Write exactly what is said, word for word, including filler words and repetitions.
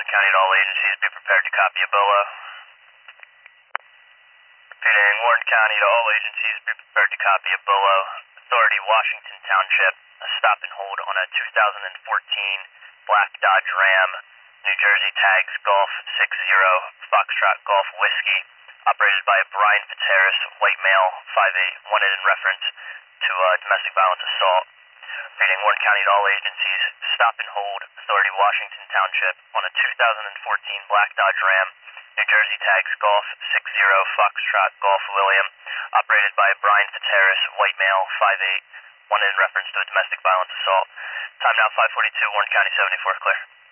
Warren County to all agencies, be prepared to copy a B O A. Repeating, Warren County to all agencies, be prepared to copy a B O A. Authority, Washington Township, a stop and hold on a two thousand fourteen black Dodge Ram, New Jersey tags Golf six zero, Foxtrot Golf Whiskey, operated by Brian Fitzharris, white male, five eight, wanted in reference to uh, domestic violence assault. Repeating, Warren County to all agencies, stop and hold, Authority, Washington Township, on a two thousand fourteen black Dodge Ram, New Jersey tags Golf six zero, Foxtrot Golf William, operated by Brian Fitzharris, white male, five eight, wanted in reference to a domestic violence assault. Time now five forty-two, Warren County seventy-four, clear.